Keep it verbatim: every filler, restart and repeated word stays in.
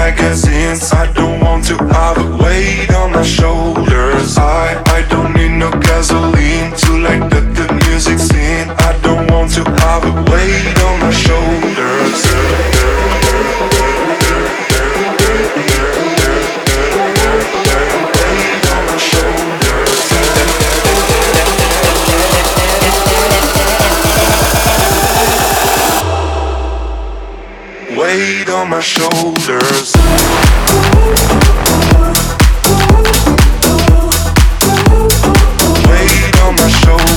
magazines. I don't want to have a weight on my shoulders. I, I don't need no gasoline to light up the music scene. I don't want to have a weight on my shoulders. Weight on my shoulders. Weight on my shoulders.